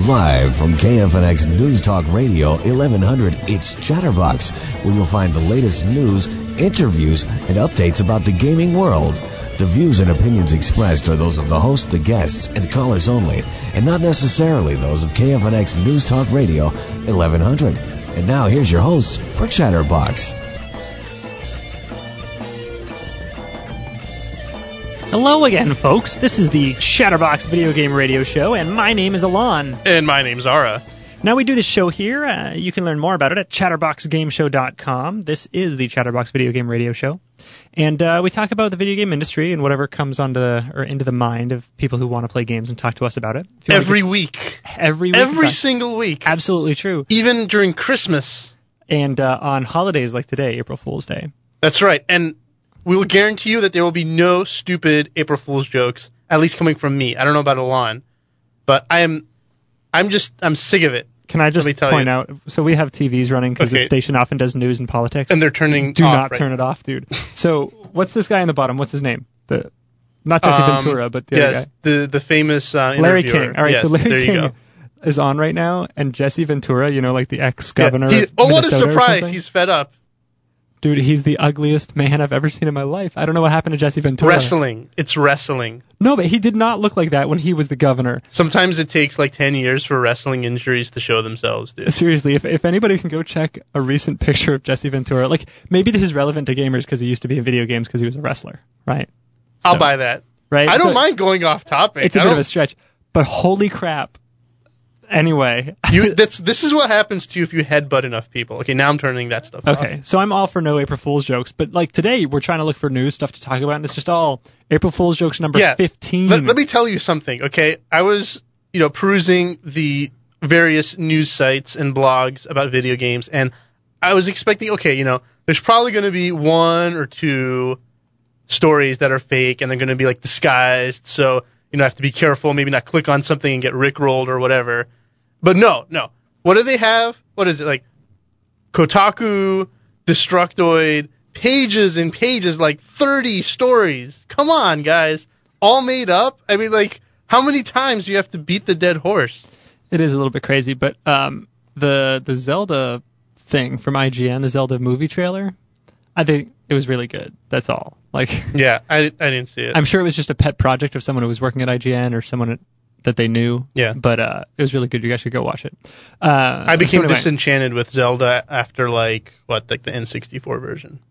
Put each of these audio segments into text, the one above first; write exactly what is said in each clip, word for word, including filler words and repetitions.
Live from K F N X News Talk Radio eleven hundred, it's Chatterbox, where you'll find the latest news, interviews, and updates about the gaming world. The views and opinions expressed are those of the host, the guests, and callers only, and not necessarily those of K F N X News Talk Radio eleven hundred. And now here's your hosts for Chatterbox. Hello again, folks. This is the Chatterbox Video Game Radio Show, and my name is Alon. And my name's Zara. Now, we do this show here. Uh, you can learn more about it at chatterbox game show dot com. This is the Chatterbox Video Game Radio Show. And uh, we talk about the video game industry and whatever comes onto the, or into the mind of people who want to play games and talk to us about it. Every week. Every week. Every single week. Absolutely true. Even during Christmas. And uh, on holidays like today, April Fool's Day. That's right. And we will guarantee you that there will be no stupid April Fool's jokes, at least coming from me. I don't know about Alon, but I am, I'm just, I'm sick of it. Can I just point you. out, so we have T Vs running because okay. the station often does news and politics. And they're turning Do off not right turn now. it off, dude. So what's this guy in the bottom? What's his name? The Not Jesse um, Ventura, but the yes, other guy. the, the famous uh, Larry interviewer. King. All right, yes, so Larry there King you go. is on right now, and Jesse Ventura, you know, like the ex-governor Yeah. He, of oh, what a Minnesota or surprise. something? He's fed up. Dude, he's the ugliest man I've ever seen in my life. I don't know what happened to Jesse Ventura. Wrestling. It's wrestling. No, but he did not look like that when he was the governor. Sometimes it takes like ten years for wrestling injuries to show themselves, dude. Seriously, if if anybody can go check a recent picture of Jesse Ventura, like, maybe this is relevant to gamers because he used to be in video games because he was a wrestler, right? So, I'll buy that. Right? I don't So, mind going off topic. It's a I bit don't, of a stretch, but holy crap. Anyway. You, that's, this is what happens to you if you headbutt enough people. Okay, now I'm turning that stuff off. Okay, so I'm all for no April Fool's jokes, but like today we're trying to look for news stuff to talk about, and it's just all April Fool's jokes number yeah, fifteen. Let, let me tell you something, okay? I was, you know, perusing the various news sites and blogs about video games, and I was expecting, okay, you know, there's probably going to be one or two stories that are fake, and they're going to be like disguised, so, you know, I have to be careful, maybe not click on something and get rickrolled or whatever. But no, no. What do they have? What is it, like Kotaku, Destructoid, pages and pages, like thirty stories. Come on, guys. All made up? I mean, like, how many times do you have to beat the dead horse? It is a little bit crazy, but um, the the Zelda thing from I G N, the Zelda movie trailer, I think it was really good. That's all. Like, yeah, I, I didn't see it. I'm sure it was just a pet project of someone who was working at I G N or someone at, that they knew. Yeah. But uh, it was really good. You guys should go watch it. Uh, I became so anyway. disenchanted with Zelda after, like, what, like the N sixty-four version.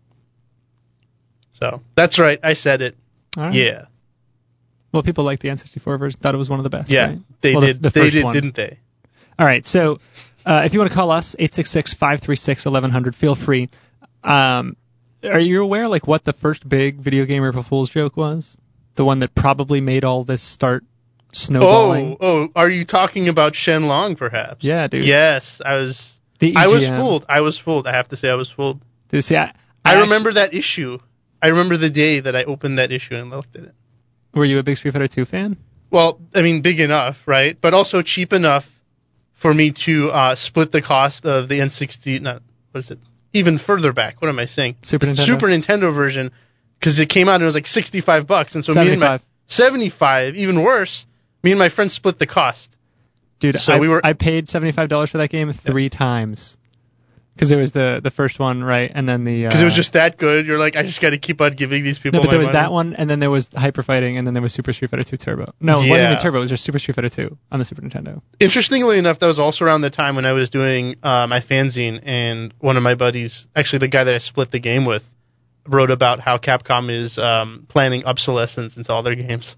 So, that's right. I said it. All right. Yeah. Well, people liked the N sixty-four version. Thought it was one of the best. Yeah, right? they well, did. The, the they first did, one. didn't they? All right. So uh, if you want to call us, eight six six, five three six, eleven hundred, feel free. Um, are you aware, like, what the first big video game April Fool's joke was? The one that probably made all this start snowballing? Oh, oh, are you talking about Shenlong, perhaps? Yeah, dude. Yes, I was. The I was E G M. fooled. I was fooled. I have to say, I was fooled. Dude, see, I, I, I actually- remember that issue. I remember the day that I opened that issue and looked at it. Were you a big Street Fighter two fan? Well, I mean, big enough, right? But also cheap enough for me to uh, split the cost of the N sixty. Not what is it? Even further back. What am I saying? Super Nintendo. Super Nintendo version, because it came out and it was like sixty-five bucks, and so me and my seventy-five. seventy-five, even worse. Me and my friend split the cost. Dude, So I, we were- I paid seventy-five dollars for that game three times. Because there was the, the first one, right, and then the... Because uh, it was just that good. You're like, I just got to keep on giving these people No, but my there was money. that one, and then there was Hyper Fighting, and then there was Super Street Fighter two Turbo. No, it wasn't Yeah. even Turbo, it was just Super Street Fighter two on the Super Nintendo. Interestingly enough, that was also around the time when I was doing uh, my fanzine, and one of my buddies, actually the guy that I split the game with, wrote about how Capcom is um, planning obsolescence into all their games.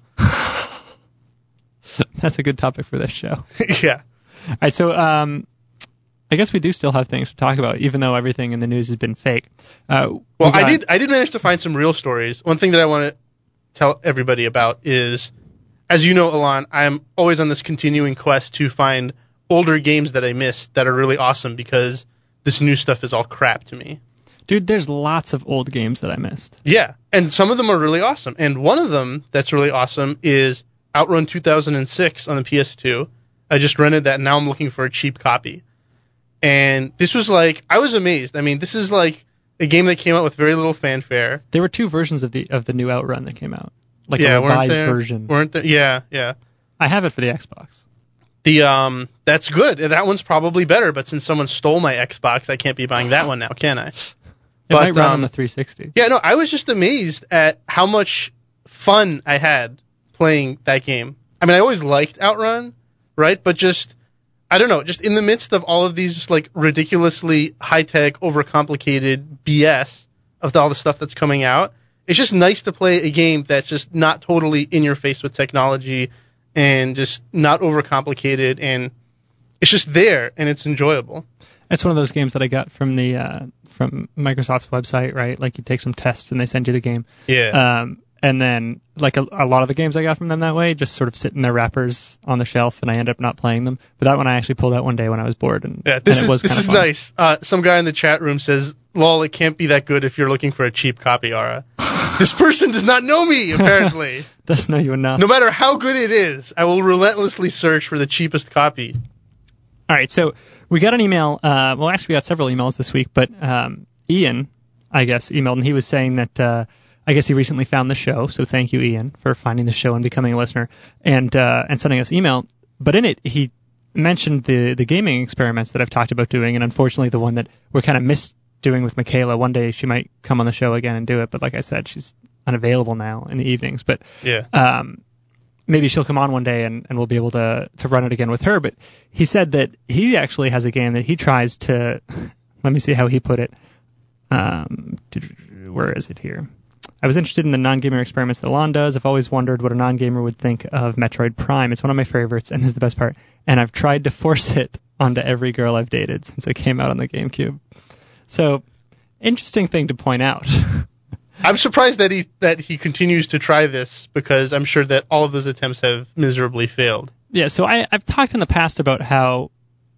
That's a good topic for this show. Yeah. All right, so um, I guess we do still have things to talk about, even though everything in the news has been fake. Uh, Well, we I got- did I did manage to find some real stories. One thing that I want to tell everybody about is, as you know, Alon, I'm always on this continuing quest to find older games that I missed that are really awesome, because this new stuff is all crap to me. Dude, there's lots of old games that I missed. Yeah, and some of them are really awesome. And one of them that's really awesome is Outrun two thousand six on the P S two. I just rented that, and now I'm looking for a cheap copy. And this was like, I was amazed. I mean, this is like a game that came out with very little fanfare. There were two versions of the of the new Outrun that came out. Like yeah, a weren't revised there, version. Weren't there? Yeah, yeah. I have it for the Xbox. The um, that's good. That one's probably better, but since someone stole my Xbox, I can't be buying that one now, can I? It But, might run um, on the three sixty. Yeah, no, I was just amazed at how much fun I had playing that game. I mean, I always liked Outrun, right? But just, I don't know, just in the midst of all of these just like ridiculously high-tech, overcomplicated B S of all the stuff that's coming out, it's just nice to play a game that's just not totally in your face with technology and just not overcomplicated, and it's just there and it's enjoyable. That's one of those games that I got from the uh, from Microsoft's website, right? Like you take some tests and they send you the game. Yeah. Um, and then like a, a lot of the games I got from them that way just sort of sit in their wrappers on the shelf, and I end up not playing them. But that one I actually pulled out one day when I was bored, and, Yeah, this and it is was this kind is of fun. nice. Uh, some guy in the chat room says, "Lol, it can't be that good if you're looking for a cheap copy, Ara." This person does not know me, apparently. Doesn't know you enough. No matter how good it is, I will relentlessly search for the cheapest copy. All right, so we got an email. Uh, well, actually, we got several emails this week, but um, Ian, I guess, emailed, and he was saying that uh, I guess he recently found the show. So thank you, Ian, for finding the show and becoming a listener and uh, and sending us email. But in it, he mentioned the the gaming experiments that I've talked about doing, and unfortunately, the one that we're kind of missed doing with Michaela. One day she might come on the show again and do it, but like I said, she's unavailable now in the evenings. But Yeah. um, maybe she'll come on one day and, and we'll be able to, to run it again with her. But he said that he actually has a game that he tries to, let me see how he put it. Um, where is it here? I was interested in the non-gamer experiments that Lon does. I've always wondered what a non-gamer would think of Metroid Prime. It's one of my favorites, and this is the best part. And I've tried to force it onto every girl I've dated since it came out on the GameCube. So, interesting thing to point out. I'm surprised that he that he continues to try this, because I'm sure that all of those attempts have miserably failed. Yeah, so I, I've talked in the past about how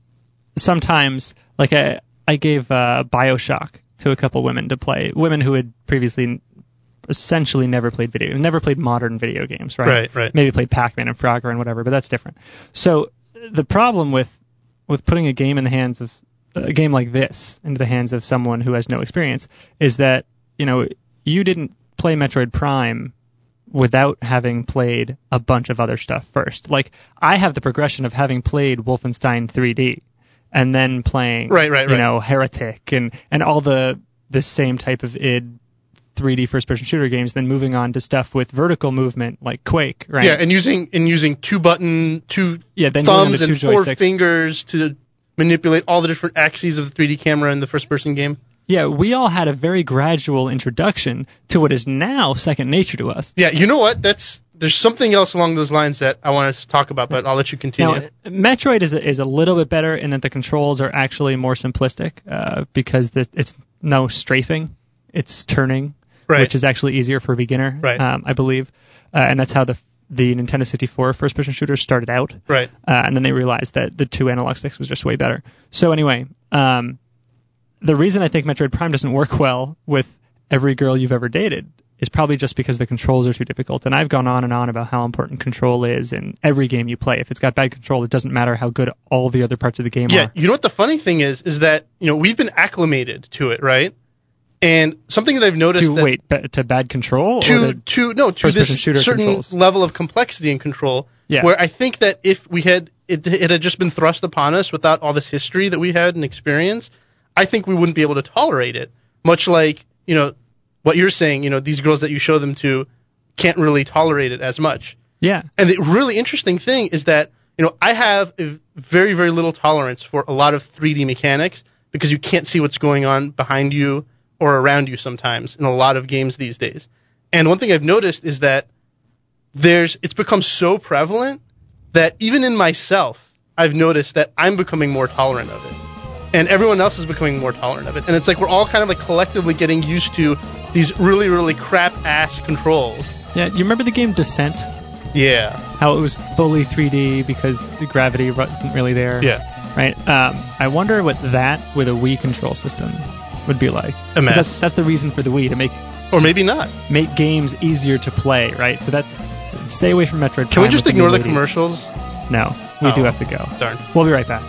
sometimes, like I, I gave uh, Bioshock to a couple women to play, women who had previously essentially never played video, never played modern video games, right? Right, right. Maybe played Pac-Man and Frogger and whatever, but that's different. So the problem with with putting a game in the hands of a game like this into the hands of someone who has no experience is that, you know, you didn't play Metroid Prime without having played a bunch of other stuff first. Like, I have the progression of having played Wolfenstein three D and then playing, Right, right, you right. know, Heretic and, and all the the same type of id three D first-person shooter games, then moving on to stuff with vertical movement like Quake, right? Yeah, and using and using two button, two Yeah, then going thumbs into and two four joysticks. fingers to manipulate all the different axes of the three D camera in the first-person game. Yeah, we all had a very gradual introduction to what is now second nature to us. Yeah, you know what? That's there's something else along those lines that I want to talk about, but I'll let you continue. Now, Metroid is a, is a little bit better in that the controls are actually more simplistic uh, because the, it's no strafing, it's turning, Right. which is actually easier for a beginner, Right. um, I believe, uh, and that's how the the Nintendo sixty-four first-person shooters started out, Right. uh, and then they realized that the two analog sticks was just way better. So anyway, um, the reason I think Metroid Prime doesn't work well with every girl you've ever dated is probably just because the controls are too difficult. And I've gone on and on about how important control is in every game you play. If it's got bad control, it doesn't matter how good all the other parts of the game Yeah, are. you know what the funny thing is, is that, you know, we've been acclimated to it, right? And something that I've noticed To that wait, ba- to bad control? to or the, to no to first-person this shooter certain controls? level of complexity and control, Yeah. where I think that if we had it, it had just been thrust upon us without all this history that we had and experience, I think we wouldn't be able to tolerate it. Much like, you know, what you're saying, you know, these girls that you show them to can't really tolerate it as much. yeah. And the really interesting thing is that, you know, I have a very, very little tolerance for a lot of three D mechanics because you can't see what's going on behind you or around you sometimes in a lot of games these days. And one thing I've noticed is that there's it's become so prevalent that even in myself, I've noticed that I'm becoming more tolerant of it. And everyone else is becoming more tolerant of it. And it's like we're all kind of like collectively getting used to these really, really crap-ass controls. Yeah, you remember the game Descent? Yeah. How it was fully three D because the gravity wasn't really there? Yeah. Right? Um, I wonder what that with a Wii control system would be like. 'Cause Imagine. That's, that's the reason for the Wii, to make Or maybe not. make games easier to play, right? So that's stay away from Metroid Prime. Can we just with ignore new the ladies. commercials? No, we Oh. do have to go. Darn. We'll be right back.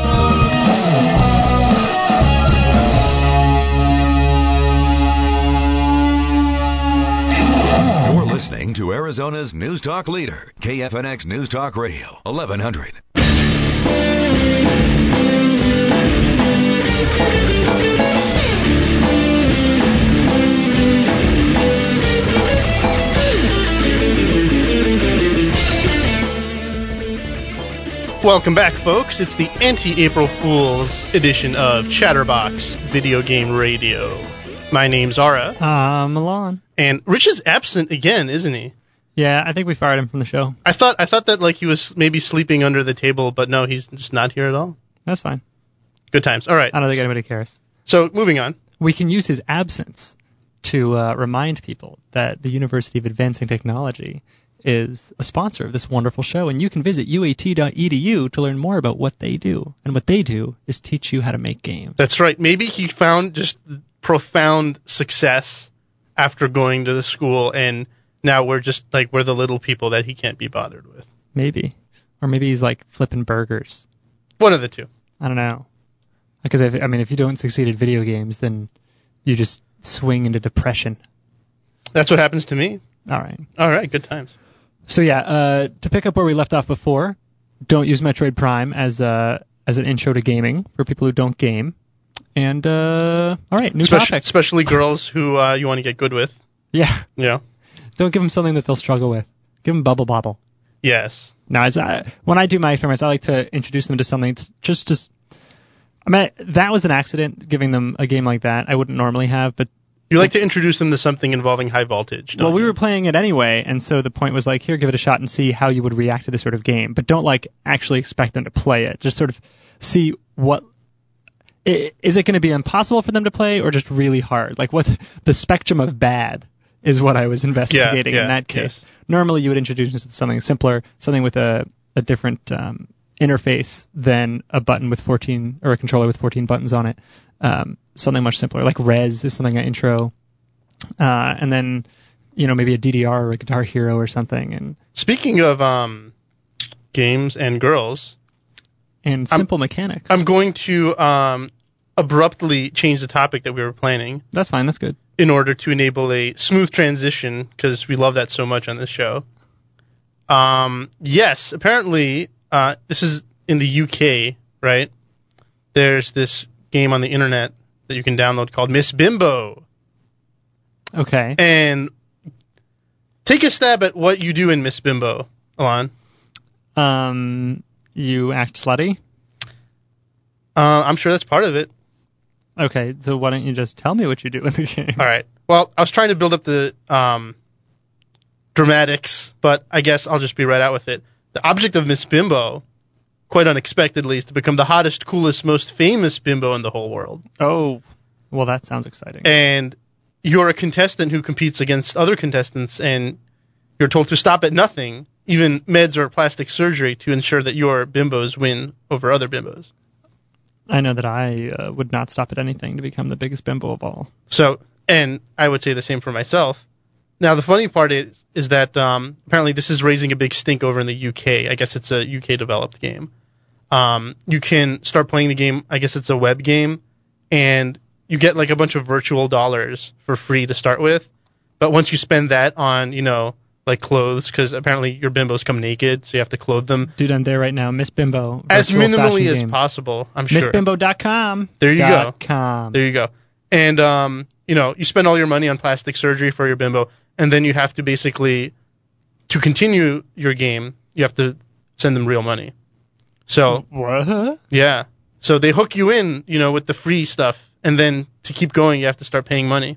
You're listening to Arizona's News Talk leader, K F N X News Talk Radio, eleven hundred. Welcome back, folks. It's the anti-April Fool's edition of Chatterbox Video Game Radio. My name's Ara. I'm Milan. And Rich is absent again, isn't he? Yeah, I think we fired him from the show. I thought I thought that like he was maybe sleeping under the table, but no, he's just not here at all. That's fine. Good times. All right. I don't think anybody cares. So, moving on. We can use his absence to uh, remind people that the University of Advancing Technology is a sponsor of this wonderful show, and you can visit U A T dot E D U to learn more about what they do. And what they do is teach you how to make games. That's right. Maybe he found just profound success after going to the school, and now we're just like we're the little people that he can't be bothered with. Maybe. Or maybe he's like flipping burgers. One of the two. I don't know. Because, if, I mean, if you don't succeed at video games, then you just swing into depression. That's what happens to me. All right. All right, good times. So yeah, uh, to pick up where we left off before, don't use Metroid Prime as a, as an intro to gaming for people who don't game. And, uh, all right, new especially, topic. Especially girls who uh, you want to get good with. Yeah. Yeah. Don't give them something that they'll struggle with. Give them Bubble Bobble. Yes. No, it's, uh, when I do my experiments, I like to introduce them to something that's just, just, I mean, that was an accident, giving them a game like that. I wouldn't normally have, but you like to introduce them to something involving high voltage, don't Well, we you? were playing it anyway, and so the point was like, here, give it a shot and see how you would react to this sort of game. But don't, like, actually expect them to play it. Just sort of see what... Is it going to be impossible for them to play, or just really hard? Like, what the spectrum of bad is what I was investigating yeah, yeah, in that case. yes. Normally, you would introduce us to something simpler, something with a, a different um, interface than a button with fourteen, or a controller with fourteen buttons on it. Um, something much simpler, like Rez is something I intro, uh, and then, you know, maybe a D D R or a Guitar Hero or something. And Speaking of um, games and girls, and simple I'm, mechanics. I'm going to um, abruptly change the topic that we were planning. That's fine. That's good. In order to enable a smooth transition, because we love that so much on this show. Um, yes, apparently, uh, this is in the U K, right? There's this game on the internet that you can download called Miss Bimbo. Okay. And take a stab at what you do in Miss Bimbo, Alon. Um, you act slutty? Uh, I'm sure that's part of it. Okay, so why don't you just tell me what you do in the game? All right. Well, I was trying to build up the um, dramatics, but I guess I'll just be right out with it. The object of Miss Bimbo, quite unexpectedly, is to become the hottest, coolest, most famous bimbo in the whole world. Oh, well, that sounds exciting. And you're a contestant who competes against other contestants, and you're told to stop at nothing, even meds or plastic surgery, to ensure that your bimbos win over other bimbos. I know that I uh, would not stop at anything to become the biggest bimbo of all. So, and I would say the same for myself. Now, the funny part is is that um, apparently this is raising a big stink over in the U K. I guess it's a U K-developed game. Um, you can start playing the game, I guess it's a web game, and you get like a bunch of virtual dollars for free to start with. But once you spend that on, you know, like clothes, because apparently your bimbos come naked, so you have to clothe them. Dude, I'm there right now. Miss Bimbo. As minimally as game. possible, I'm sure. Miss Bimbo dot com. There you go. Com. There you go. And, um, you know, you spend all your money on plastic surgery for your bimbo, and then you have to basically, to continue your game, you have to send them real money. So, what? Yeah. So they hook you in, you know, with the free stuff, and then to keep going, you have to start paying money.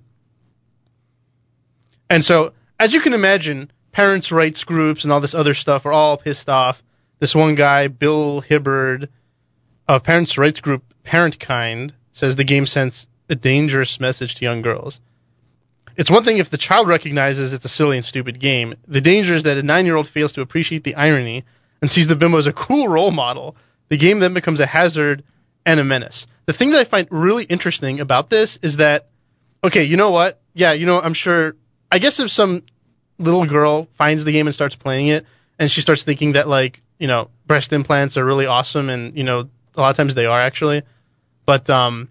And so, as you can imagine, parents' rights groups and all this other stuff are all pissed off. This one guy, Bill Hibbard, of parents' rights group Parentkind, says the game sends a dangerous message to young girls. It's one thing if the child recognizes it's a silly and stupid game. The danger is that a nine-year-old fails to appreciate the irony and sees the bimbo as a cool role model. The game then becomes a hazard and a menace. The thing that I find really interesting about this is that, okay, you know what? Yeah, you know, I'm sure, I guess if some little girl finds the game and starts playing it, and she starts thinking that, like, you know, breast implants are really awesome, and, you know, a lot of times they are, actually. But, um,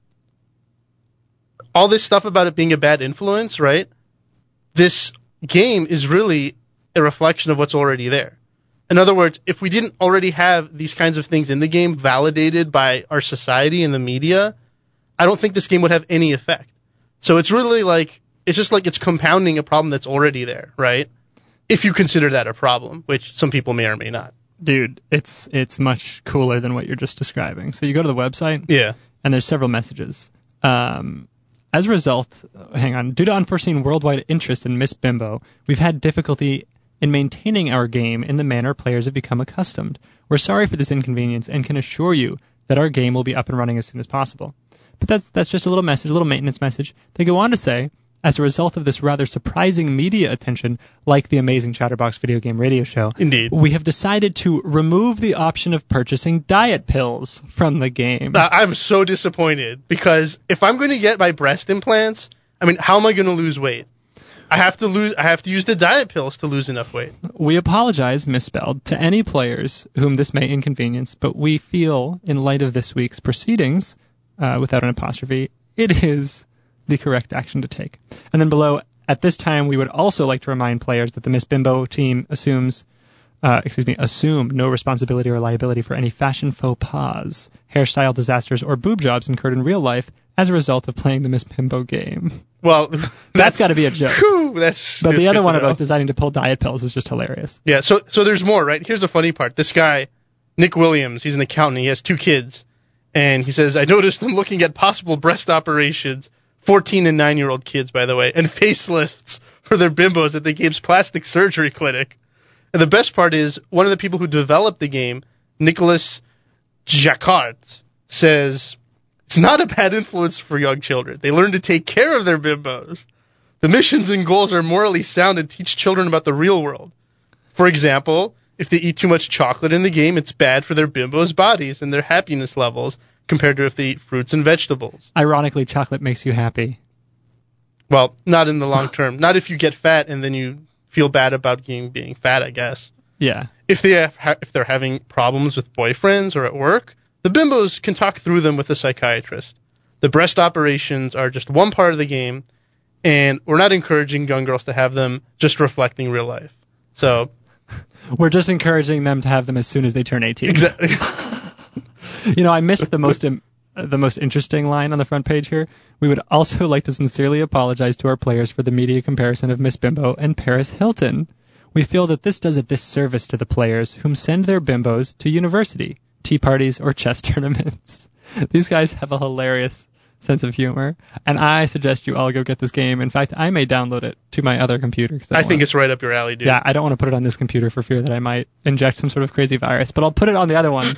all this stuff about it being a bad influence, right? This game is really a reflection of what's already there. In other words, if we didn't already have these kinds of things in the game validated by our society and the media, I don't think this game would have any effect. So it's really like, it's just like it's compounding a problem that's already there, right? If you consider that a problem, which some people may or may not. Dude, it's it's much cooler than what you're just describing. So you go to the website, Yeah. and there's several messages. Um, as a result, hang on, due to unforeseen worldwide interest in Miss Bimbo, we've had difficulty in maintaining our game in the manner players have become accustomed. We're sorry for this inconvenience and can assure you that our game will be up and running as soon as possible. But that's that's just a little message, a little maintenance message. They go on to say, as a result of this rather surprising media attention, like the amazing Chatterbox video game radio show, Indeed. we have decided to remove the option of purchasing diet pills from the game. Uh, I'm so disappointed because if I'm going to get my breast implants, I mean, how am I going to lose weight? I have to lose. I have to use the diet pills to lose enough weight. We apologize, misspelled, to any players whom this may inconvenience, but we feel, in light of this week's proceedings, uh, without an apostrophe, it is the correct action to take. And then below, at this time, we would also like to remind players that the Miss Bimbo team assumes, uh, excuse me, assume no responsibility or liability for any fashion faux pas, hairstyle disasters, or boob jobs incurred in real life as a result of playing the Miss Bimbo game. Well, That's, that's got to be a joke. Whew, that's. But that's the other good one to know. about deciding to pull diet pills is just hilarious. Yeah. So so there's more, right? Here's the funny part. This guy, Nick Williams, he's an accountant. He has two kids, and he says, "I noticed I'm looking at possible breast operations." fourteen and nine year old kids, by the way, and facelifts for their bimbos at the game's plastic surgery clinic. And the best part is, one of the people who developed the game, Nicolas Jacquard, says, it's not a bad influence for young children. They learn to take care of their bimbos. The missions and goals are morally sound and teach children about the real world. For example, if they eat too much chocolate in the game, it's bad for their bimbos' bodies and their happiness levels, compared to if they eat fruits and vegetables. Ironically, chocolate makes you happy. Well, not in the long term. Not if you get fat and then you feel bad about being, being fat, I guess. Yeah. If they have, if they're having problems with boyfriends or at work, the bimbos can talk through them with a psychiatrist. The breast operations are just one part of the game, and we're not encouraging young girls to have them, just reflecting real life. So we're just encouraging them to have them as soon as they turn eighteen. Exactly. You know, I missed the most im- the most interesting line on the front page here. We would also like to sincerely apologize to our players for the media comparison of Miss Bimbo and Paris Hilton. We feel that this does a disservice to the players whom send their bimbos to university, tea parties, or chess tournaments. These guys have a hilarious sense of humor, and I suggest you all go get this game. In fact, I may download it to my other computer. I, I think it's right up your alley, dude. Yeah, I don't want to put it on this computer for fear that I might inject some sort of crazy virus, but I'll put it on the other one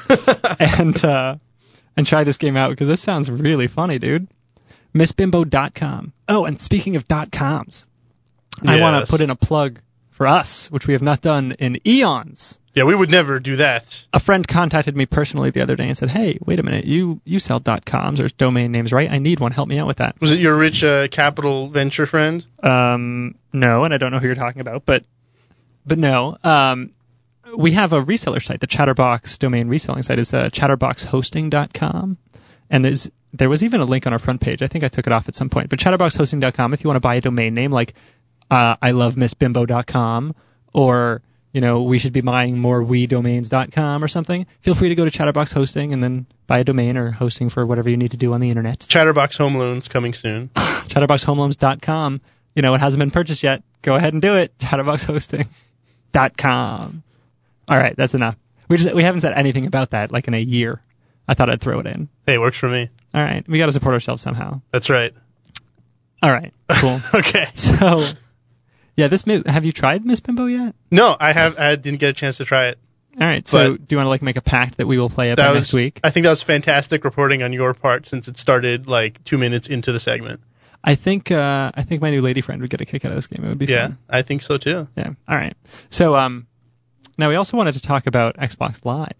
and uh, and try this game out because this sounds really funny, dude. miss bimbo dot com. Oh, and speaking of .coms, Yes. I want to put in a plug for us, which we have not done in eons. Yeah, we would never do that. A friend contacted me personally the other day and said, hey, wait a minute, you, you sell .coms or domain names, right? I need one. Help me out with that. Was it your rich uh, capital venture friend? Um, no, and I don't know who you're talking about, but but no. Um, we have a reseller site. The Chatterbox domain reselling site is uh, chatterbox hosting dot com, and there's there was even a link on our front page. I think I took it off at some point. But chatterbox hosting dot com, if you want to buy a domain name like uh, I love miss bimbo dot com or you know, we should be buying more we domains dot com or something, feel free to go to Chatterbox Hosting and then buy a domain or hosting for whatever you need to do on the internet. Chatterbox Home Loans coming soon. chatterbox home loans dot com. You know, it hasn't been purchased yet. Go ahead and do it. chatterbox hosting dot com. All right, that's enough. We just we haven't said anything about that like in a year. I thought I'd throw it in. Hey, works for me. All right, we got to support ourselves somehow. That's right. All right, cool. Okay. So, yeah, this mi- have you tried Miss Bimbo yet? No, I have. I didn't get a chance to try it. All right. So, But do you want to like make a pact that we will play it That by was next week? I think that was fantastic reporting on your part since it started like two minutes into the segment. I think uh, I think my new lady friend would get a kick out of this game. It would be Yeah, fun. I think so too. Yeah. All right. So, um, now we also wanted to talk about Xbox Live.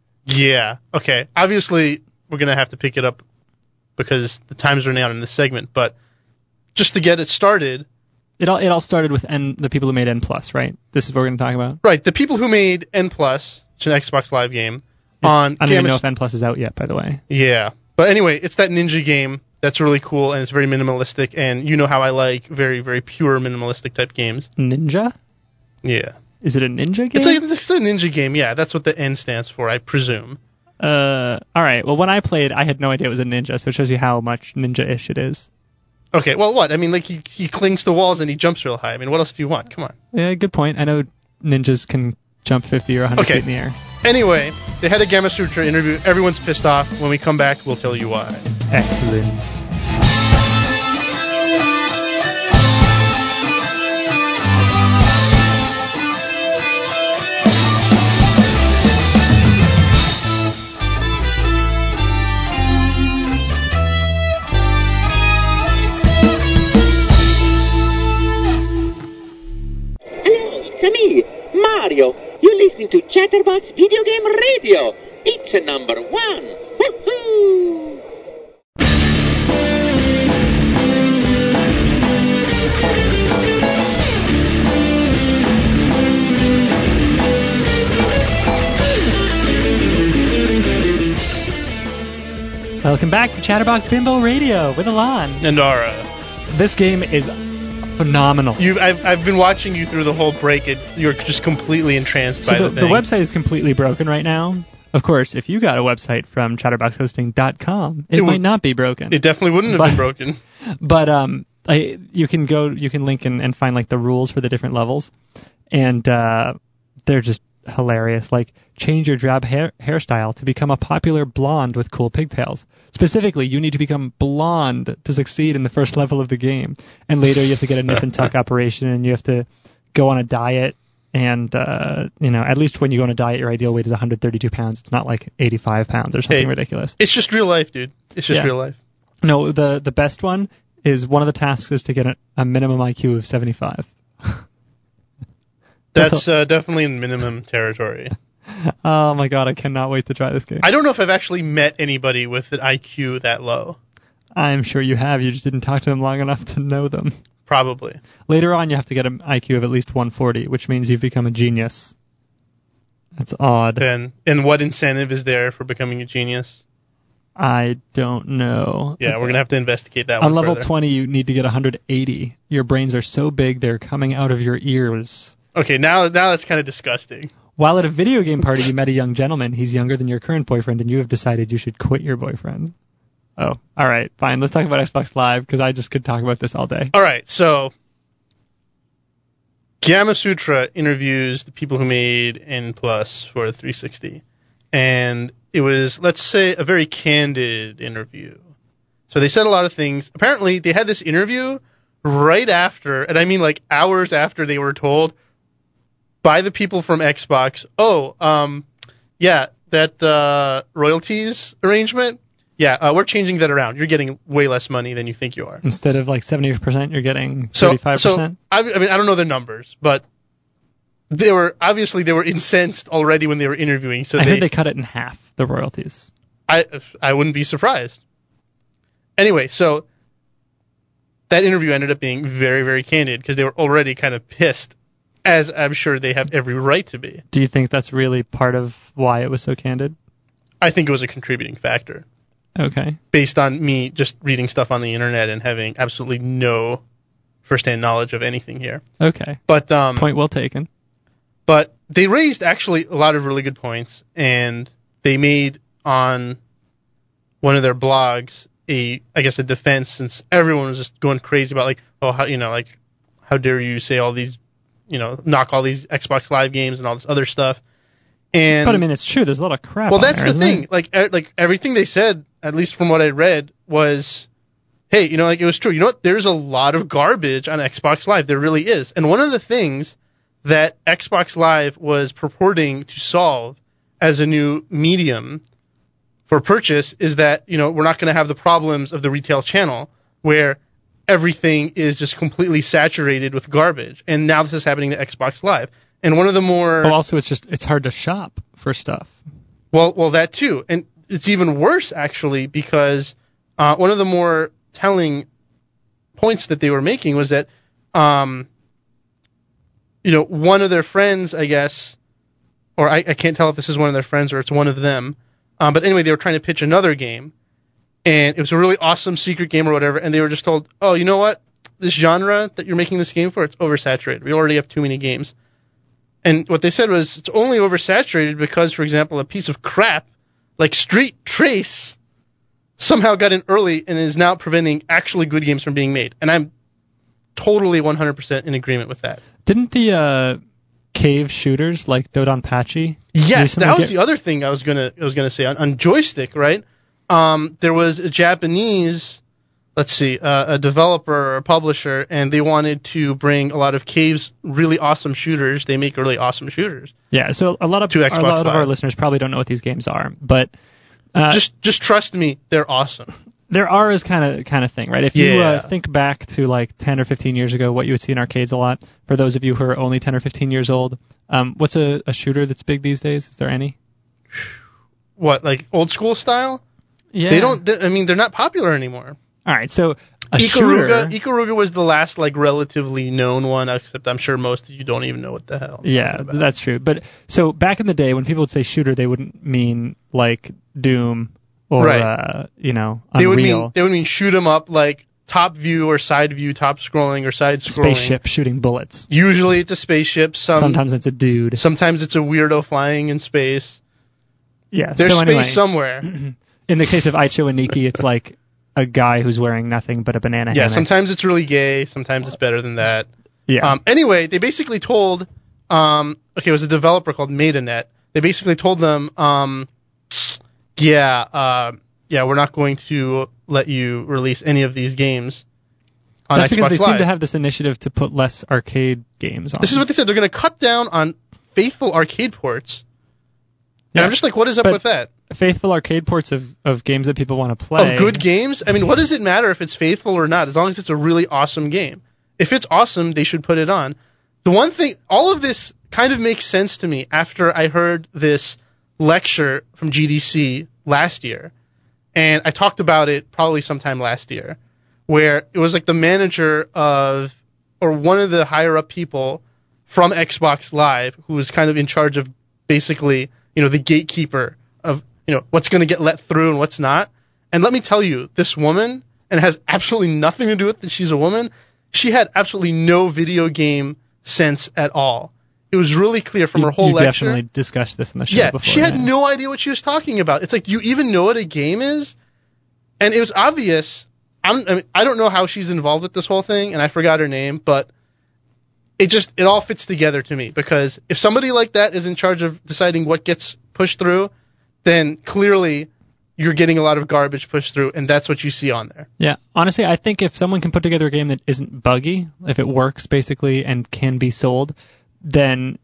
Yeah. Okay. Obviously, we're gonna have to pick it up because the time's running out in this segment. But just to get it started, It all it all started with N, the people who made N Plus, right? This is what we're going to talk about. right? The people who made N Plus, it's an Xbox Live game, on I don't even Camus- know if N Plus is out yet, by the way. Yeah. But anyway, it's that ninja game that's really cool and it's very minimalistic. And you know how I like very, very pure minimalistic type games. Ninja? Yeah. Is it a ninja game? It's, like, it's a ninja game, yeah. That's what the N stands for, I presume. Uh, all right. Well, when I played, I had no idea it was a ninja, so it shows you how much ninja-ish it is. Okay, well, what? I mean, like, he, he clings to walls and he jumps real high. I mean, what else do you want? Come on. Yeah, good point. I know ninjas can jump fifty or one hundred Okay. feet in the air. Anyway, they had a Gamasutra interview. Everyone's pissed off. When we come back, we'll tell you why. Excellent. It's me, Mario. You're listening to Chatterbox Video Game Radio. It's a number one. Woohoo! Welcome back to Chatterbox Bimbo Radio with Alon. And Nara. This game is phenomenal. You, I've, I've been watching you through the whole break. It, you're just completely entranced So by the, the the thing. website is completely broken right now. Of course, if you got a website from chatterbox hosting dot com, it, It might would- not be broken. It definitely wouldn't have But- been broken. But um, I, you can go, you can link and, and find like the rules for the different levels, and uh, they're just hilarious. Like, change your drab hair hairstyle to become a popular blonde with cool pigtails. Specifically, you need to become blonde to succeed in the first level of the game, and later you have to get a nip and tuck operation, and you have to go on a diet. And, uh, you know, at least when you go on a diet, your ideal weight is one hundred thirty-two pounds. It's not like eighty-five pounds or something Hey, ridiculous. It's just real life, dude. It's just Yeah. real life. No, the the best one is one of the tasks is to get a, a minimum I Q of seventy-five. That's uh, definitely in minimum territory. Oh my god, I cannot wait to try this game. I don't know if I've actually met anybody with an I Q that low. I'm sure you have. You just didn't talk to them long enough to know them. Probably. Later on, you have to get an I Q of at least one forty, which means you've become a genius. That's odd. Then, and what incentive is there for becoming a genius? I don't know. Yeah, we're gonna have to investigate that one On level further. twenty, you need to get one hundred eighty. Your brains are so big they're coming out of your ears. Okay, now now that's kind of disgusting. While at a video game party, you met a young gentleman. He's younger than your current boyfriend, and you have decided you should quit your boyfriend. Oh, all right, fine. Let's talk about Xbox Live, because I just could talk about this all day. All right, so Gamasutra interviews the people who made N Plus for the three sixty, and it was, let's say, a very candid interview. So they said a lot of things. Apparently, they had this interview right after, and I mean like hours after they were told by the people from Xbox, oh, um, yeah, that uh, royalties arrangement, yeah, uh, we're changing that around. You're getting way less money than you think you are. Instead of like seventy percent, you're getting So, thirty-five percent. so I, I mean, I don't know the numbers, but they were obviously they were incensed already when they were interviewing. So I they, heard they cut it in half, the royalties. I, I wouldn't be surprised. Anyway, so that interview ended up being very, very candid because they were already kind of pissed, as I'm sure they have every right to be. Do you think that's really part of why it was so candid? I think it was a contributing factor Okay. based on me just reading stuff on the internet and having absolutely no firsthand knowledge of anything here. Okay. But um, Point well taken. But they raised actually a lot of really good points, and they made on one of their blogs a, I guess, a defense, since everyone was just going crazy about like, oh, how, you know, like, how dare you say all these, you know, knock all these Xbox Live games and all this other stuff. And But I mean, it's true. There's a lot of crap. well, on that's there, the isn't thing. there? Like, e- like everything they said, at least from what I read, was, hey, you know, like it was true. You know what? There's a lot of garbage on Xbox Live. There really is. And one of the things that Xbox Live was purporting to solve as a new medium for purchase is that, you know, we're not going to have the problems of the retail channel where everything is just completely saturated with garbage. And now this is happening to Xbox Live. And one of the more Well, also, it's just it's hard to shop for stuff. Well, well, that too, and it's even worse actually because uh, one of the more telling points that they were making was that, um, you know, one of their friends, I guess, or I, I can't tell if this is one of their friends or it's one of them, um, but anyway, they were trying to pitch another game, and it was a really awesome secret game or whatever, and they were just told, oh, you know what, this genre that you're making this game for, it's oversaturated. We already have too many games. And what they said was it's only oversaturated because, for example, a piece of crap like Street Trace somehow got in early and is now preventing actually good games from being made. And I'm totally one hundred percent in agreement with that. Didn't the uh, cave shooters like Dodonpachi? Yes, that was get... the other thing I was gonna I was gonna say on, on Joystick, right? Um, there was a Japanese, let's see, uh, a developer or a publisher, and they wanted to bring a lot of Cave's really awesome shooters. They make really awesome shooters. Yeah, so a lot of to a Xbox lot of Live. our listeners probably don't know what these games are, but uh, just just trust me, they're awesome. There are is kind of kind of thing, right? If you Yeah. uh, think back to like ten or fifteen years ago, what you would see in arcades a lot. For those of you who are only ten or fifteen years old, um, what's a, a shooter that's big these days? Is there any? What, like old school style? Yeah. They don't. They, I mean, they're not popular anymore. All right, so a Ikaruga, shooter. Ikaruga was the last like relatively known one, except I'm sure most of you don't even know what the hell. I'm Yeah, talking about. that's true. But so back in the day, when people would say shooter, they wouldn't mean like Doom or Right. uh, you know They would Unreal. mean they would mean shoot 'em up like top view or side view, top scrolling or side scrolling. Spaceship shooting bullets. Usually it's a spaceship. Some, Sometimes it's a dude. sometimes it's a weirdo flying in space. Yeah. There's so space anyway, somewhere. in the case of Icho and Nikki, it's like a guy who's wearing nothing but a banana Yeah, hammock. sometimes it's really gay. Sometimes it's better than that. Yeah. Um, anyway, they basically told, um, okay, it was a developer called Metanet. They basically told them, um, yeah, uh, yeah, we're not going to let you release any of these games on That's Xbox because they Live. seem to have this initiative to put less arcade games on. This is what they said. They're going to cut down on faithful arcade ports. And Yeah. I'm just like, what is up But with that? faithful arcade ports of, of games that people want to play. Of good games? I mean, what does it matter if it's faithful or not, as long as it's a really awesome game? If it's awesome, they should put it on. The one thing, all of this kind of makes sense to me after I heard this lecture from G D C last year. And I talked about it probably sometime last year, where it was like the manager of, or one of the higher up people from Xbox Live, who was kind of in charge of basically, you know, the gatekeeper of, you know, what's going to get let through and what's not. And let me tell you, this woman, and it has absolutely nothing to do with that she's a woman, she had absolutely no video game sense at all. It was really clear from her whole you lecture. definitely discussed this in the show Yeah, before. she had yeah. no idea what she was talking about. It's like, you even know what a game is? And it was obvious. I'm, I, mean, I don't know how she's involved with this whole thing, and I forgot her name, but it just, it all fits together to me, because if somebody like that is in charge of deciding what gets pushed through, then clearly you're getting a lot of garbage pushed through, and that's what you see on there. Yeah, honestly, I think if someone can put together a game that isn't buggy, if it works basically and can be sold, then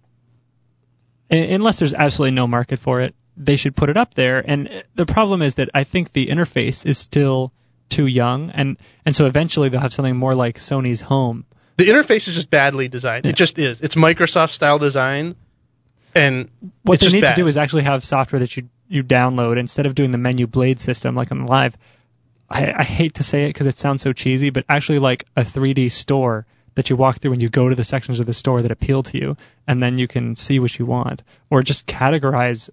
un- unless there's absolutely no market for it, they should put it up there. And the problem is that I think the interface is still too young, and, and so eventually they'll have something more like Sony's Home. The interface is just badly designed. Yeah. It just is. It's Microsoft-style design, and What it's they just need bad. to do is actually have software that you you download instead of doing the menu blade system like on the Live. I, I hate to say it because it sounds so cheesy, but actually like a three D store that you walk through and you go to the sections of the store that appeal to you, and then you can see what you want, or just categorize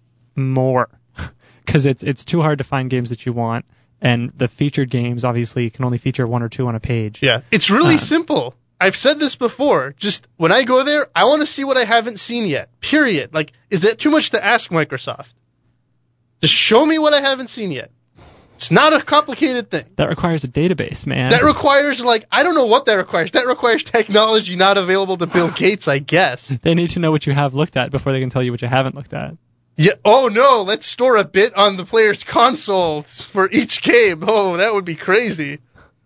more, because it's it's too hard to find games that you want, and the featured games obviously can only feature one or two on a page. Yeah, it's really Um, simple. I've said this before. Just when I go there, I want to see what I haven't seen yet. Period. Like, is that too much to ask Microsoft? Just show me what I haven't seen yet. It's not a complicated thing. That requires a database, man. That requires, like, I don't know what that requires. That requires technology not available to Bill Gates, I guess. They need to know what you have looked at before they can tell you what you haven't looked at. Yeah. Oh no, let's store a bit on the player's consoles for each game. Oh, that would be crazy.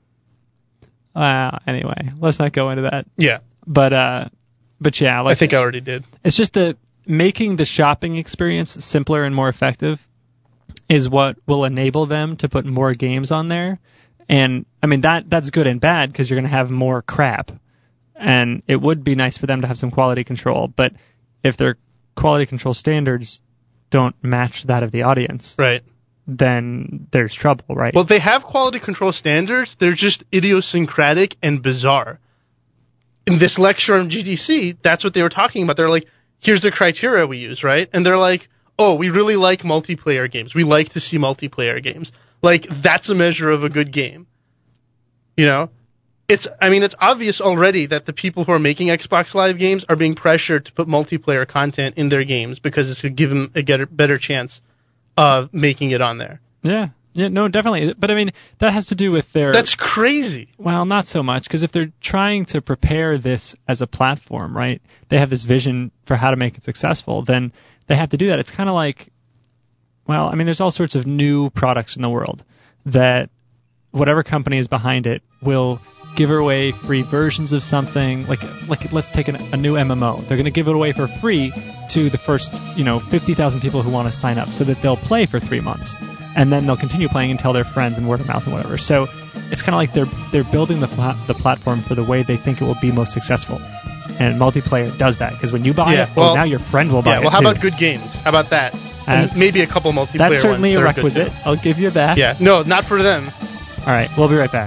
Uh, anyway, let's not go into that. Yeah, But uh, but yeah, like I think I already did. it's just the making the shopping experience simpler and more effective is what will enable them to put more games on there. And I mean that that's good and bad because you're going to have more crap, and it would be nice for them to have some quality control. But if their quality control standards don't match that of the audience, Right. then there's trouble, right? Well, they have quality control standards. They're just idiosyncratic and bizarre. In this lecture on G D C, that's what they were talking about. They're like, here's the criteria we use, right? And they're like, oh, we really like multiplayer games. We like to see multiplayer games. Like, that's a measure of a good game. You know? it's, I mean, it's obvious already that the people who are making Xbox Live games are being pressured to put multiplayer content in their games because it's going to give them a get- better chance of making it on there. Yeah. Yeah, no, definitely. But I mean, that has to do with their... That's crazy. Well, not so much, because if they're trying to prepare this as a platform, right, they have this vision for how to make it successful, then they have to do that. It's kind of like, well, I mean, there's all sorts of new products in the world that whatever company is behind it will give away free versions of something. Like, like let's take an, a new M M O. They're going to give it away for free to the first, you know, fifty thousand people who want to sign up so that they'll play for three months. And then they'll continue playing and tell their friends and word of mouth and whatever. So it's kind of like they're they're building the pla- the platform for the way they think it will be most successful. And multiplayer does that, because when you buy Yeah, it, well- oh, now your friend will buy Yeah, it well, how too. about good games? How about that? And That's- maybe a couple multiplayer ones. That's certainly that a are good, requisite. too. I'll give you that. Yeah, no, not for them. All right, we'll be right back.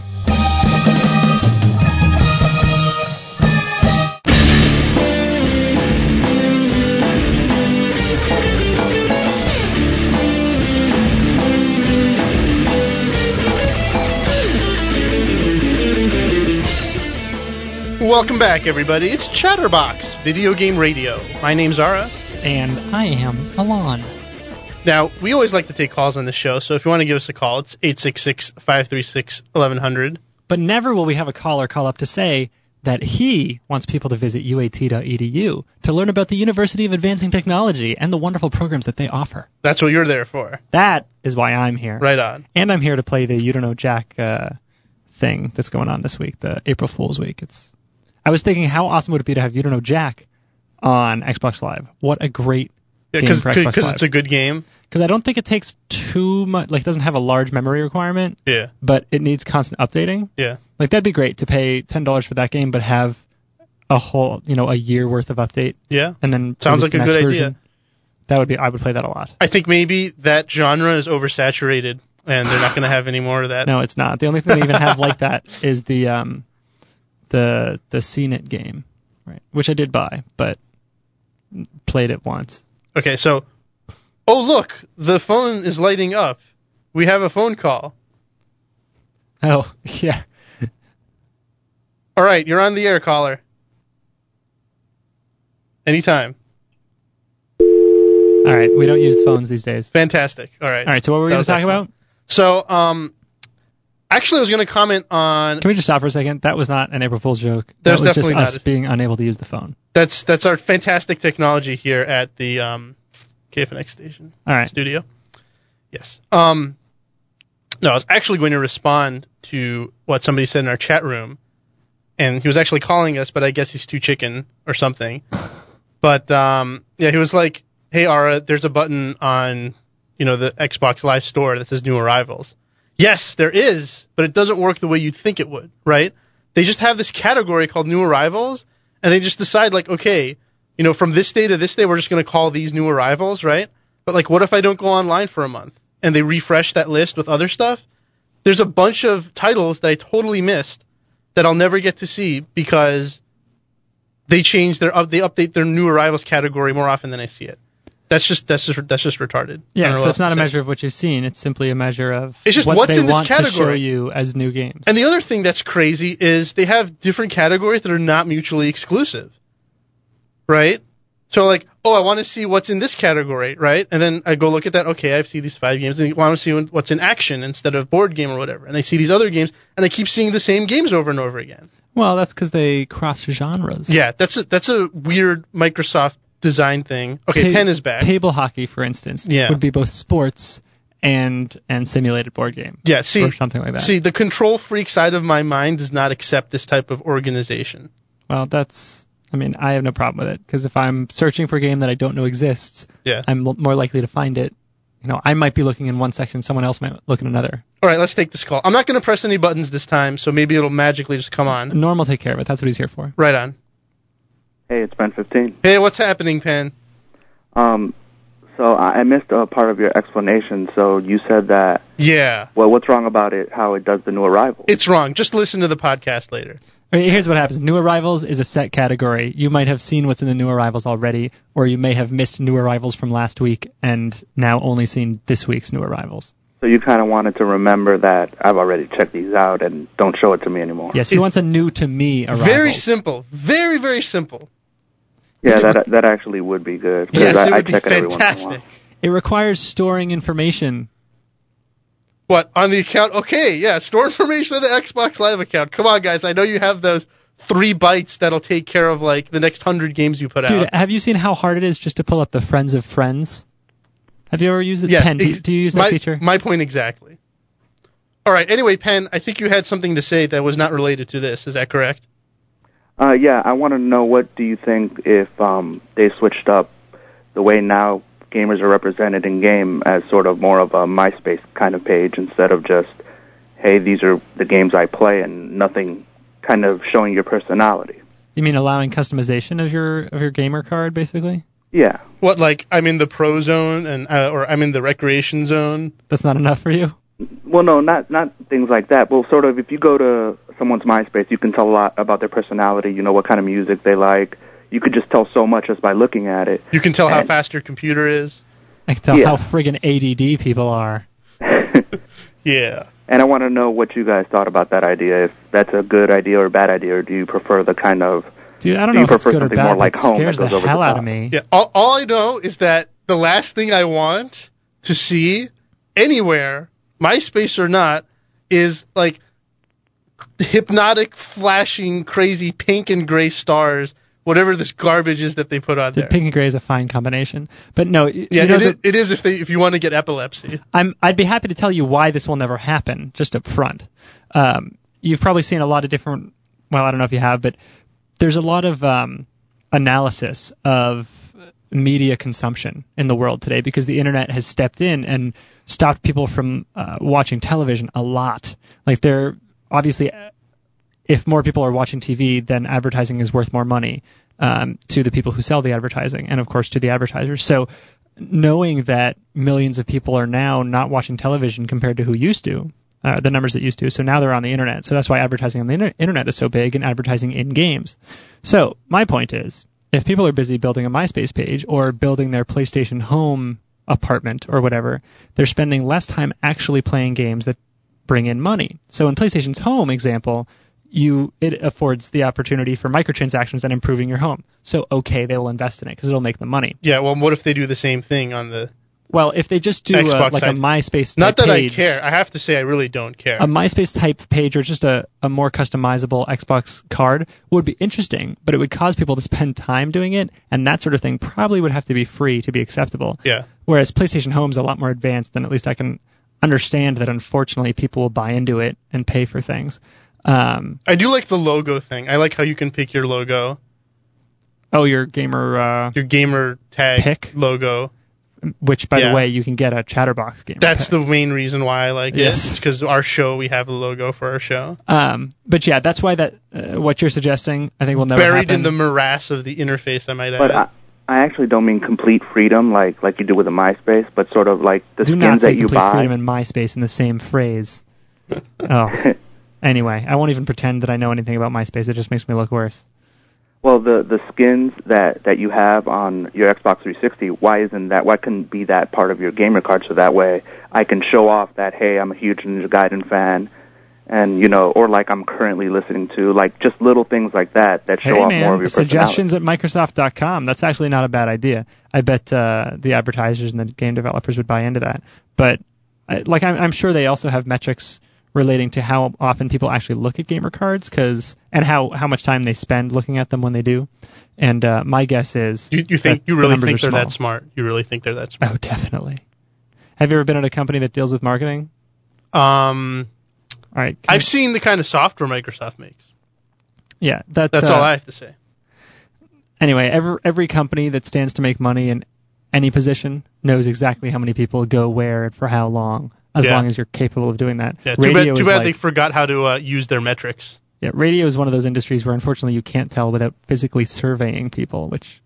Welcome back, everybody. It's Chatterbox Video Game Radio. My name's Zara. And I am Alon. Now, we always like to take calls on the show, so if you want to give us a call, it's eight six six, five three six, eleven hundred. But never will we have a caller call up to say that he wants people to visit U A T dot E D U to learn about the University of Advancing Technology and the wonderful programs that they offer. That's what you're there for. That is why I'm here. Right on. And I'm here to play the You Don't Know Jack uh, thing that's going on this week, the April Fool's Week. It's. I was thinking, how awesome would it be to have You Don't Know Jack on Xbox Live? What a great Yeah, game for Xbox because Live. it's a good game. Because I don't think it takes too much, like it doesn't have a large memory requirement, Yeah, but it needs constant updating. yeah. Like that'd be great to pay ten dollars for that game, but have a whole, you know, a year worth of update, Yeah. and then Sounds release like a the next good version. idea. That would be, I would play that a lot. I think maybe that genre is oversaturated, and they're not going to have any more of that. No, it's not. The only thing they even have like that is the um, the the C net game, right? Which I did buy, but played it once. Okay, so, oh look, the phone is lighting up. We have a phone call. Oh, yeah. All right, you're on the air, caller. Anytime. All right, we don't use phones these days. Fantastic. All right. All right, so what were we That going was to talk excellent. about? So, um, actually, I was going to comment on Can we just stop for a second? That was not an April Fool's joke. That That was was just definitely us not. being unable to use the phone. that's that's our fantastic technology here at the um, K F N X station All right. studio. Yes. Um, no, I was actually going to respond to what somebody said in our chat room, and he was actually calling us, but I guess he's too chicken or something. But um, yeah, he was like, "Hey, Ara, there's a button on, you know, the Xbox Live Store that says new arrivals." Yes, there is, but it doesn't work the way you'd think it would, right? They just have this category called new arrivals, and they just decide, like, okay, you know, from this day to this day, we're just going to call these new arrivals, right? But, like, what if I don't go online for a month? And they refresh that list with other stuff? There's a bunch of titles that I totally missed that I'll never get to see because they change their up, they update their new arrivals category more often than I see it. That's just that's just that's just retarded. I Yeah, don't know so what it's else not to a say. measure of what you've seen. It's simply a measure of It's just what what's they in this want to show category. you as new games. And the other thing that's crazy is they have different categories that are not mutually exclusive, right? So like, oh, I want to see what's in this category, right? And then I go look at that. Okay, I see these five games. And I want to see what's in action instead of board game or whatever. And I see these other games, and I keep seeing the same games over and over again. Well, that's because they cross genres. Yeah, that's a that's a weird Microsoft design thing. Okay, Ta- Penn is back. Table hockey, for instance, Yeah. would be both sports and and simulated board game. Yeah, see, or something like that. see, the control freak side of my mind does not accept this type of organization. Well, that's. I mean, I have no problem with it because if I'm searching for a game that I don't know exists, Yeah. I'm l- more likely to find it. You know, I might be looking in one section, someone else might look in another. All right, let's take this call. I'm not going to press any buttons this time, so maybe it'll magically just come on. Norm will take care of it. That's what he's here for. Right on. Hey, it's Ben fifteen. Hey, what's happening, Penn? Um, so I I missed a part of your explanation. So you said that, Yeah, well, what's wrong about it, how it does the new arrival? it's wrong. Just listen to the podcast later. All right, here's what happens. New arrivals is a set category. You might have seen what's in the new arrivals already, or you may have missed new arrivals from last week and now only seen this week's new arrivals. So you kind of wanted to remember that I've already checked these out and don't show it to me anymore. Yes, he wants a new to me arrivals. Very simple. Very, very simple. Yeah, that that actually would be good. Yes, I, it would I be check it every once in a fantastic. while. It requires storing information. What, on the account? Okay, yeah, store information on the Xbox Live account. Come on, guys, I know you have those three bytes that'll take care of, like, the next hundred games you put Dude, out. have you seen how hard it is just to pull up the Friends of Friends? Have you ever used it? Yeah, Pen, do, you- ex- do you use that my, feature? My point exactly. All right, anyway, Penn, I think you had something to say that was not related to this. Is that correct? Uh, yeah, I want to know, what do you think if um, they switched up the way now gamers are represented in game as sort of more of a MySpace kind of page instead of just, hey, these are the games I play and nothing kind of showing your personality? You mean allowing customization of your of your gamer card, basically? Yeah. What, like, I'm in the pro zone and uh, or I'm in the recreation zone? That's not enough for you? Well, no, not not things like that. Well, sort of, if you go to someone's MySpace, you can tell a lot about their personality, you know, what kind of music they like. You could just tell so much just by looking at it. You can tell how And- fast your computer is. I can tell Yeah. how friggin' A D D people are. Yeah. And I want to know what you guys thought about that idea, if that's a good idea or a bad idea, or do you prefer the kind of... Dude, I don't Do know you if it's prefer good or something bad, more but like it Home scares that the goes over hell the out top? of me. Yeah. All, all I know is that the last thing I want to see anywhere, MySpace or not, is like hypnotic, flashing, crazy pink and gray stars, whatever this garbage is that they put on The there. pink and gray is a fine combination. But no, y- Yeah, you know, it, the- is, it is if they if you want to get epilepsy. I'm, I'd be happy to tell you why this will never happen, just up front. Um, you've probably seen a lot of different, well, I don't know if you have, but there's a lot of um, analysis of media consumption in the world today because the internet has stepped in and stopped people from uh, watching television a lot. Like, they're obviously, if more people are watching T V, then advertising is worth more money um, to the people who sell the advertising and, of course, to the advertisers. So knowing that millions of people are now not watching television compared to who used to, uh, the numbers that used to, so now they're on the internet. So that's why advertising on the inter- internet is so big and advertising in games. So my point is, if people are busy building a MySpace page or building their PlayStation Home apartment or whatever, they're spending less time actually playing games that bring in money. So in PlayStation's Home example, you it affords the opportunity for microtransactions and improving your home. So, okay, they will invest in it because it'll make them money. Yeah, well, what if they do the same thing on the Well, if they just do uh, Xbox like side? a MySpace type Not that page, I care. I have to say I really don't care. a MySpace type page or just a, a more customizable Xbox card would be interesting, but it would cause people to spend time doing it, and that sort of thing probably would have to be free to be acceptable. Yeah. Whereas PlayStation Home's a lot more advanced, and at least I can understand that unfortunately people will buy into it and pay for things. Um, I do like the logo thing. I like how you can pick your logo, oh, your gamer, uh, your gamer tag Pick? logo. which, by Yeah. the way, you can get a Chatterbox gamer. That's pick. the main reason why I like Yes. it. Because our show, we have a logo for our show. Um, but yeah, that's why that uh, what you're suggesting, I think will never Buried happen. in the morass of the interface, I might add. But I, I actually don't mean complete freedom like, like you do with a MySpace, but sort of like the Do skins not say that you complete buy. freedom and MySpace in the same phrase. Oh. Anyway, I won't even pretend that I know anything about MySpace. It just makes me look worse. Well, the the skins that, that you have on your Xbox three sixty, why isn't that? Why couldn't be that part of your gamer card so that way I can show off that, hey, I'm a huge Ninja Gaiden fan, and you know, or like I'm currently listening to, like just little things like that that show Hey off man, more of your suggestions at Microsoft dot com. That's actually not a bad idea. I bet uh, the advertisers and the game developers would buy into that. But I, like I'm, I'm sure they also have metrics relating to how often people actually look at gamer cards, cause and how, how much time they spend looking at them when they do. And uh, my guess is you, you think that you the really numbers think are they're small. that smart? You really think they're that smart? Oh, definitely. Have you ever been at a company that deals with marketing? Um, All right. can- I've seen the kind of software Microsoft makes. yeah, that, That's uh, all I have to say. Anyway, every every company that stands to make money in any position knows exactly how many people go where and for how long, as Yeah. long as you're capable of doing that. Yeah, too radio bad, too is bad like, they forgot how to uh, use their metrics. yeah, radio is one of those industries where unfortunately you can't tell without physically surveying people, which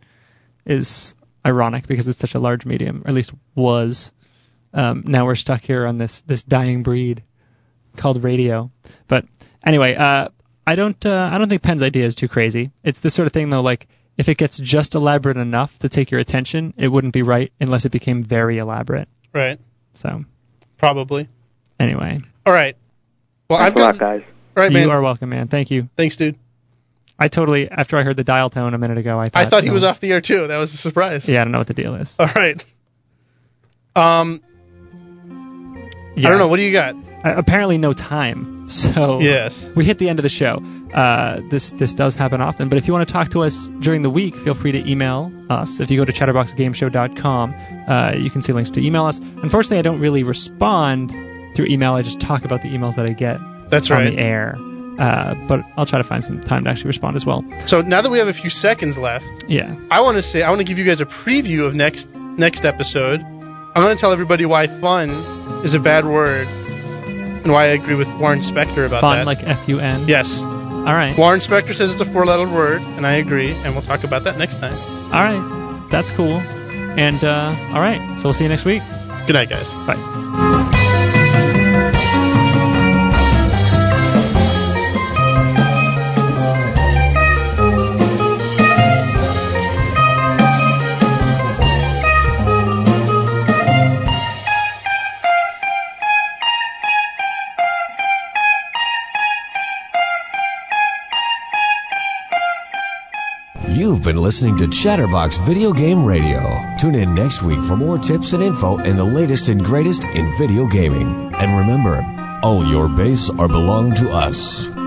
is ironic because it's such a large medium, or at least was. Um, now we're stuck here on this this dying breed called radio. But anyway, uh, I don't uh, I don't think Penn's idea is too crazy. It's this sort of thing though, like if it gets just elaborate enough to take your attention, it wouldn't be right unless it became very elaborate. Right. So Probably. Anyway. All right. Well, Thanks I've a lot, got. guys. All right, man. You are welcome, man. Thank you. Thanks, dude. I totally, after I heard the dial tone a minute ago, I thought... I thought he no, was off the air, too. That was a surprise. Yeah, I don't know what the deal is. All right. Um, Yeah. I don't know. What do you got? Uh, apparently no time. So Yes. we hit the end of the show. Uh, this this does happen often, but if you want to talk to us during the week, feel free to email us. If you go to chatterbox gameshow dot com, uh, you can see links to email us. Unfortunately, I don't really respond through email. I just talk about the emails that I get That's on right. the air. Uh, but I'll try to find some time to actually respond as well. So now that we have a few seconds left, Yeah. I want to say I want to give you guys a preview of next next episode. I'm going to tell everybody why fun is a bad word and why I agree with Warren Spector about Fun that. like F U N? Yes. All right. Warren Spector says it's a four-letter word, and I agree, and we'll talk about that next time. All right. That's cool. And, uh, all right. So we'll see you next week. Good night, guys. Bye. You've been listening to Chatterbox Video Game Radio. Tune in next week for more tips and info and the latest and greatest in video gaming. And remember, all your base are belong to us.